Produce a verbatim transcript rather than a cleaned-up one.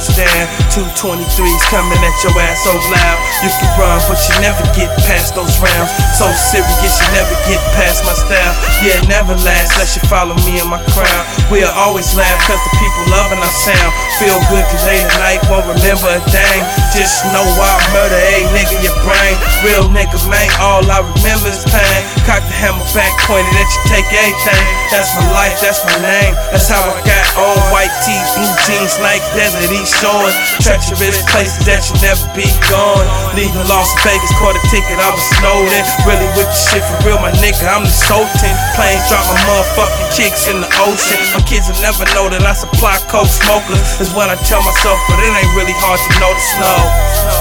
goes down. Two twenty-threes coming at your ass so loud. You can run, but you never get past those rounds. So serious, you never get past my style. Yeah, it never lasts unless you follow me in my crowd. We'll always laugh cause the people loving our sound. Feel good cause late at night won't remember a thing. Just know I'll murder a nigga your brain. Real nigga, man, all I remember is pain. Cock the hammer back, pointed at you, take everything. That's my life, that's my name. That's how I got on white tee, blue jeans, like desert east showing. Treacherous places that you never be gone. Leaving Las Vegas, caught a ticket, I was snowed in. Really with the shit for real, my nigga, I'm the Sultan. Planes drop my motherfucking chicks in the ocean. My kids will never know that I supply coke smokers. Is what I tell myself, but it ain't really hard to know the snow.